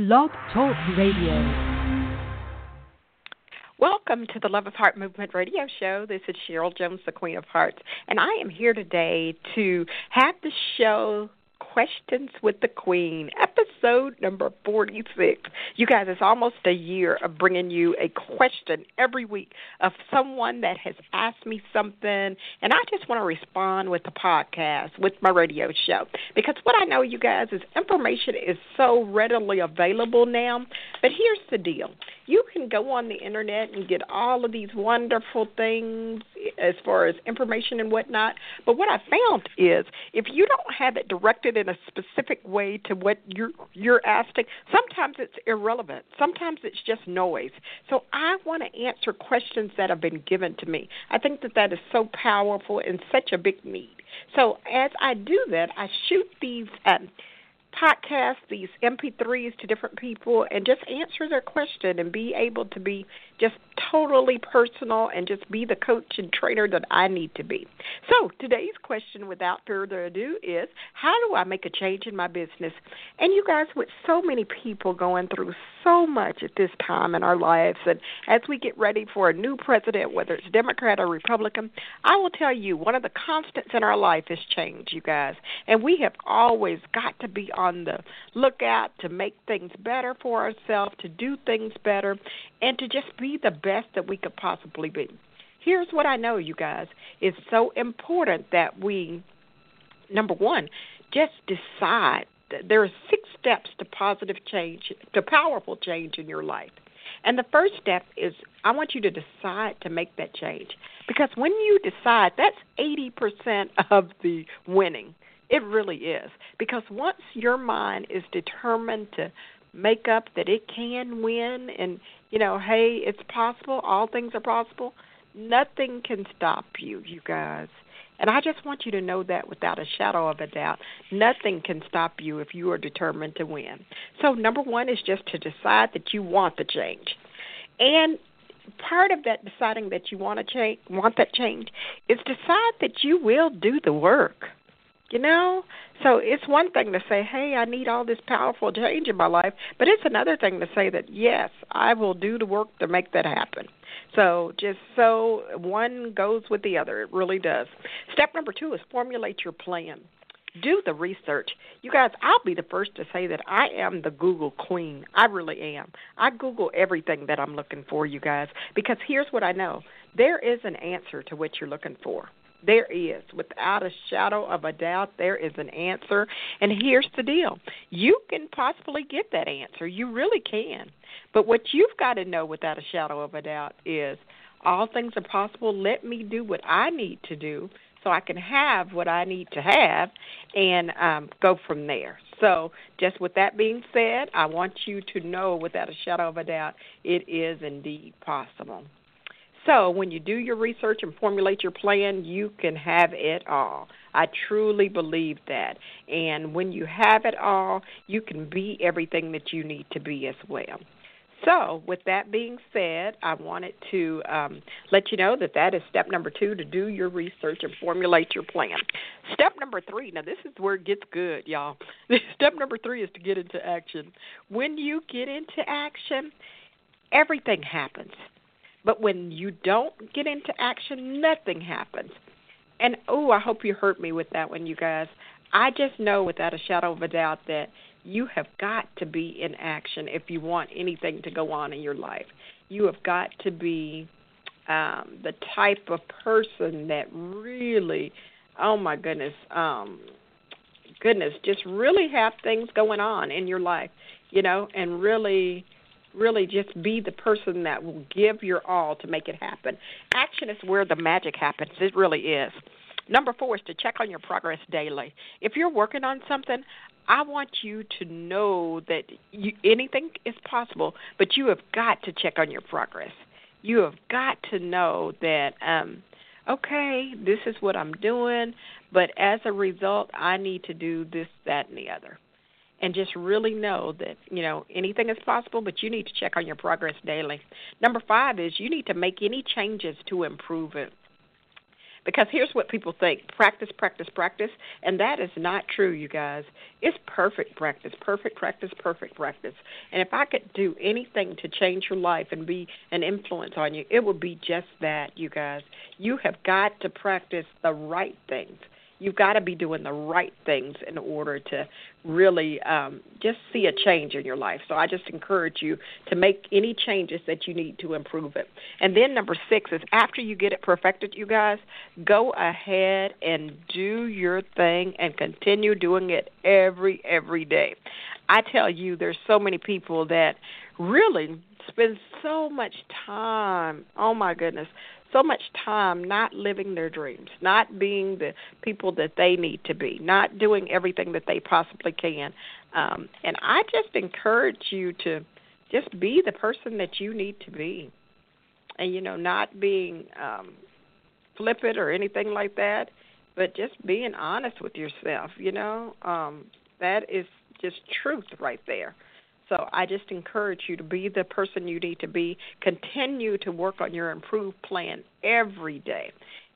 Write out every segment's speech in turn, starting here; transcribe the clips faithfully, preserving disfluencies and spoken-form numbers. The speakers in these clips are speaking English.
Blog Talk Radio. Welcome to the Love of Heart Movement radio show. This is Cheryl Jones, the Queen of Hearts, and I am here today to have the show Questions with the Queen, episode number forty-six. You guys, it's almost a year of bringing you a question every week of someone that has asked me something, and I just want to respond with the podcast, with my radio show. Because what I know, you guys, is information is so readily available now, but here's the deal. You can go on the internet and get all of these wonderful things as far as information and whatnot, but what I found is if you don't have it directed in a specific way to what you're, you're asking, sometimes it's irrelevant. Sometimes it's just noise. So I want to answer questions that have been given to me. I think that that is so powerful and such a big need. So as I do that, I shoot these um, podcasts, these M P threes to different people and just answer their question and be able to be just totally personal and just be the coach and trainer that I need to be. So today's question, without further ado, is how do I make a change in my business? And you guys, with so many people going through so much at this time in our lives, and as we get ready for a new president, whether it's Democrat or Republican, I will tell you one of the constants in our life is change, you guys. And we have always got to be on the lookout to make things better for ourselves, to do things better, and to just be the best that we could possibly be. Here's what I know, you guys. It's so important that we, number one, just decide that there are six steps to positive change, to powerful change in your life. And the first step is I want you to decide to make that change. Because when you decide, that's eighty percent of the winning. It really is. Because once your mind is determined to make up that it can win and, you know, hey, it's possible, all things are possible, nothing can stop you, you guys. And I just want you to know that without a shadow of a doubt. Nothing can stop you if you are determined to win. So number one is just to decide that you want the change. And part of that deciding that you want to change, want that change is decide that you will do the work. You know, so it's one thing to say, hey, I need all this powerful change in my life, but it's another thing to say that, yes, I will do the work to make that happen. So just so one goes with the other, it really does. Step number two is formulate your plan. Do the research. You guys, I'll be the first to say that I am the Google queen. I really am. I Google everything that I'm looking for, you guys, because here's what I know. There is an answer to what you're looking for. There is. Without a shadow of a doubt, there is an answer. And here's the deal. You can possibly get that answer. You really can. But what you've got to know without a shadow of a doubt is all things are possible. Let me do what I need to do so I can have what I need to have and um, go from there. So just with that being said, I want you to know without a shadow of a doubt, it is indeed possible. So when you do your research and formulate your plan, you can have it all. I truly believe that. And when you have it all, you can be everything that you need to be as well. So with that being said, I wanted to um, let you know that that is step number two, to do your research and formulate your plan. Step number three, now this is where it gets good, y'all. Step number three is to get into action. When you get into action, everything happens. But when you don't get into action, nothing happens. And, oh, I hope you heard me with that one, you guys. I just know without a shadow of a doubt that you have got to be in action if you want anything to go on in your life. You have got to be um, the type of person that really, oh, my goodness, um, goodness, just really have things going on in your life, you know, and really really just be the person that will give your all to make it happen. Action is where the magic happens. It really is. Number four is to check on your progress daily. If you're working on something, I want you to know that you, anything is possible, but you have got to check on your progress. You have got to know that, um, okay, this is what I'm doing, but as a result, I need to do this, that, and the other. And just really know that, you know, anything is possible, but you need to check on your progress daily. Number five is you need to make any changes to improve it. Because here's what people think: practice, practice, practice, and that is not true, you guys. It's perfect practice, perfect practice, perfect practice. And if I could do anything to change your life and be an influence on you, it would be just that, you guys. You have got to practice the right things. You've got to be doing the right things in order to really um, just see a change in your life. So I just encourage you to make any changes that you need to improve it. And then number six is after you get it perfected, you guys, go ahead and do your thing and continue doing it every, every day. I tell you, there's so many people that really spend so much time, oh my goodness, so much time not living their dreams, not being the people that they need to be, not doing everything that they possibly can. Um, and I just encourage you to just be the person that you need to be. And, you know, not being um, flippant or anything like that, but just being honest with yourself, you know. Um, that is just truth right there. So I just encourage you to be the person you need to be. Continue to work on your improved plan every day,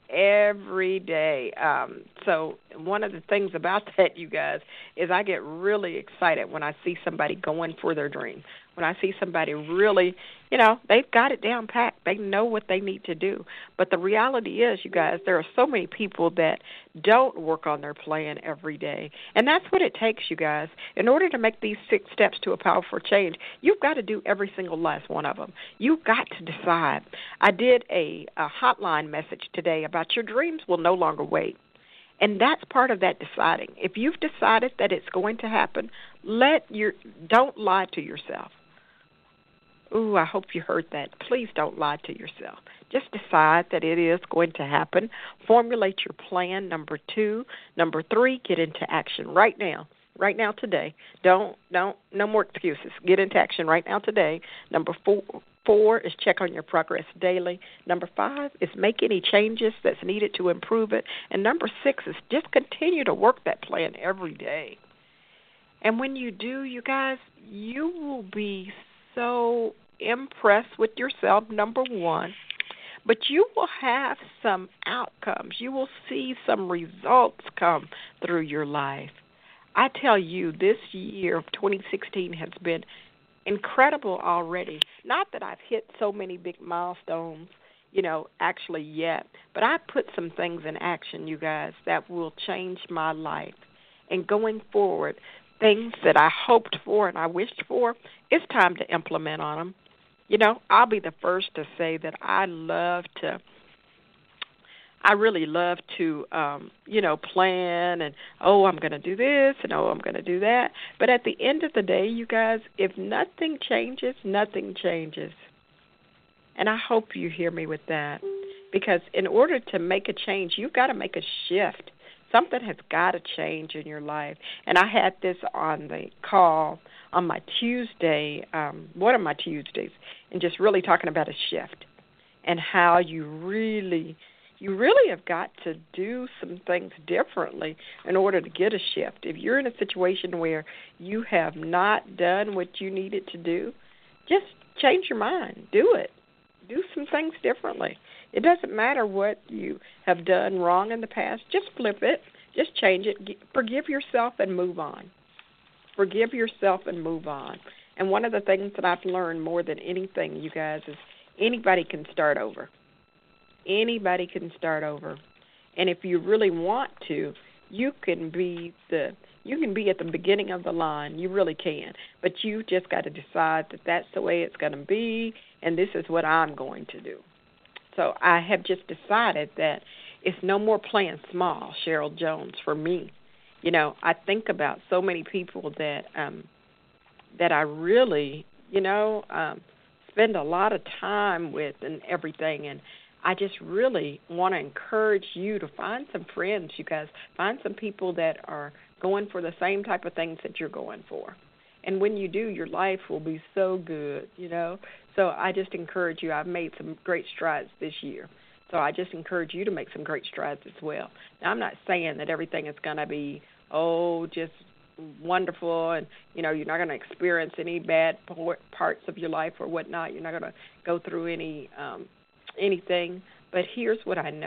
every day. Um, so one of the things about that, you guys, is I get really excited when I see somebody going for their dream, when I see somebody really, you know, they've got it down packed. They know what they need to do. But the reality is, you guys, there are so many people that don't work on their plan every day. And that's what it takes, you guys. In order to make these six steps to a powerful change, you've got to do every single last one of them. You've got to decide. I did a, a hotline message today about your dreams will no longer wait. And that's part of that deciding. If you've decided that it's going to happen, let your don't lie to yourself. Ooh, I hope you heard that. Please don't lie to yourself. Just decide that it is going to happen. Formulate your plan, number two. Number three, get into action right now. Right now today. Don't, don't, no more excuses. Get into action right now today. Number four, four is check on your progress daily. Number five is make any changes that's needed to improve it. And number six is just continue to work that plan every day. And when you do, you guys, you will be so impressed with yourself, number one, but you will have some outcomes. You will see some results come through your life. I tell you, this year of twenty sixteen has been incredible already. Not that I've hit so many big milestones, you know, actually yet, but I put some things in action, you guys, that will change my life. And going forward, things that I hoped for and I wished for, it's time to implement on them. You know, I'll be the first to say that I love to, I really love to, um, you know, plan and, oh, I'm going to do this and, oh, I'm going to do that. But at the end of the day, you guys, if nothing changes, nothing changes. And I hope you hear me with that. Because in order to make a change, you've got to make a shift. Something has got to change in your life. And I had this on the call on my Tuesday, um, one of my Tuesdays, and just really talking about a shift and how you really, you really have got to do some things differently in order to get a shift. If you're in a situation where you have not done what you needed to do, just change your mind. Do it. Do some things differently. It doesn't matter what you have done wrong in the past. Just flip it. Just change it. Forgive yourself and move on. Forgive yourself and move on. And one of the things that I've learned more than anything, you guys, is anybody can start over. Anybody can start over. And if you really want to, you can be the you can be at the beginning of the line. You really can. But you just got to decide that that's the way it's going to be, and this is what I'm going to do. So I have just decided that it's no more playing small, Cheryl Jones, for me. You know, I think about so many people that um, that I really, you know, um, spend a lot of time with and everything, and I just really want to encourage you to find some friends, you guys. Find some people that are going for the same type of things that you're going for. And when you do, your life will be so good, you know. So I just encourage you. I've made some great strides this year. So I just encourage you to make some great strides as well. Now, I'm not saying that everything is going to be, oh, just wonderful and, you know, you're not going to experience any bad parts of your life or whatnot. You're not going to go through any um, anything. But here's what I know.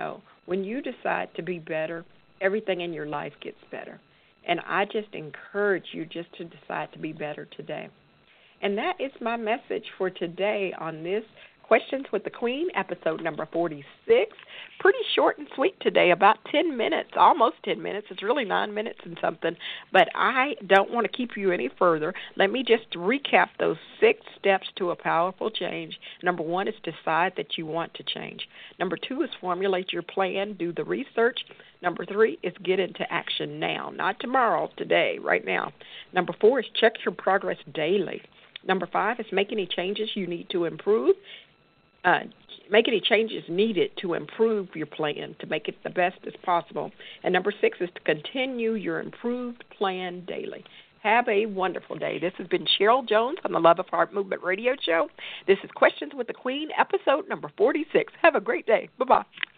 When you decide to be better, everything in your life gets better. And I just encourage you just to decide to be better today. And that is my message for today on this Questions with the Queen, episode number forty-six. Pretty short and sweet today, about ten minutes, almost ten minutes. It's really nine minutes and something. But I don't want to keep you any further. Let me just recap those six steps to a powerful change. Number one is decide that you want to change. Number two is formulate your plan, do the research. Number three is get into action now, not tomorrow, today, right now. Number four is check your progress daily. Number five is make any changes you need to improve. Uh, make any changes needed to improve your plan to make it the best as possible. And number six is to continue your improved plan daily. Have a wonderful day. This has been Cheryl Jones on the Love of Heart Movement Radio Show. This is Questions with the Queen, episode number forty-six. Have a great day. Bye-bye.